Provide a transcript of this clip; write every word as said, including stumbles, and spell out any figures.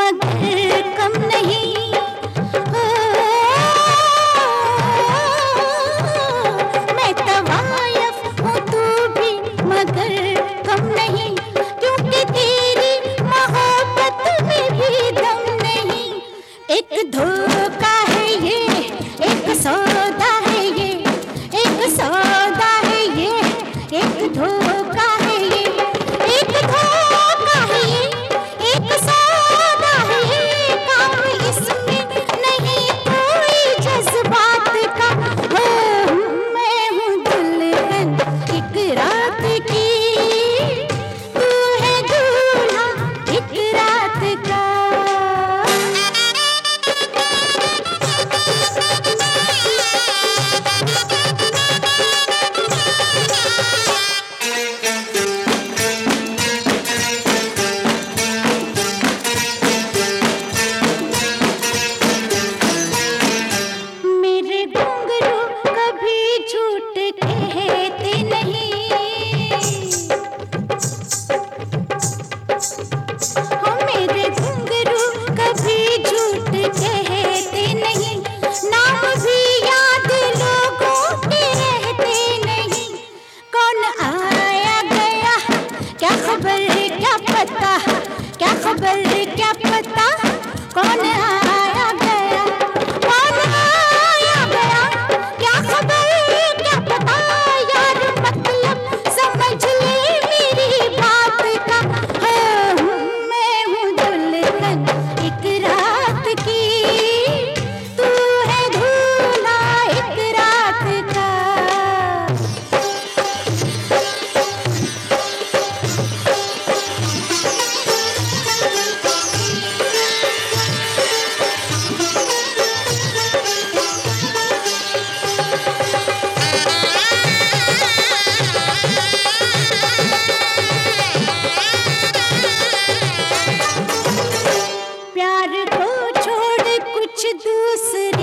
मगर कम नहीं। ओ, मैं तवायफ हूँ तू भी मगर कम नहीं, क्योंकि तेरी मोहब्बत में भी दम नहीं। एक धोखा है ये, एक सौदा है ये, एक सौदा है ये, एक धोखा है ये, एक धोखा है ये, एक सौदा है ये। काम इसमें नहीं कोई जज्बात का। हो मैं हूँ दुल्हन एक रात की, तू है दूल्हा एक रात का। मेरे घुंघरू कभी झूठ कहते नहीं, हाँ मेरे घुंघरू कभी झूठ कहते नहीं। नाम भी याद लोगों के रहते नहीं। कौन आया गया क्या खबर क्या पता, क्या खबर क्या पता, कौन आया गया, कौन आया गया, क्या खबर क्या पता। यार मतलब समझ ले मेरी बात का। हो मैं हूँ दुल्हन एक रात की, तू है दूल्हा एक रात का। प्यार को छोड़ कुछ दूसरा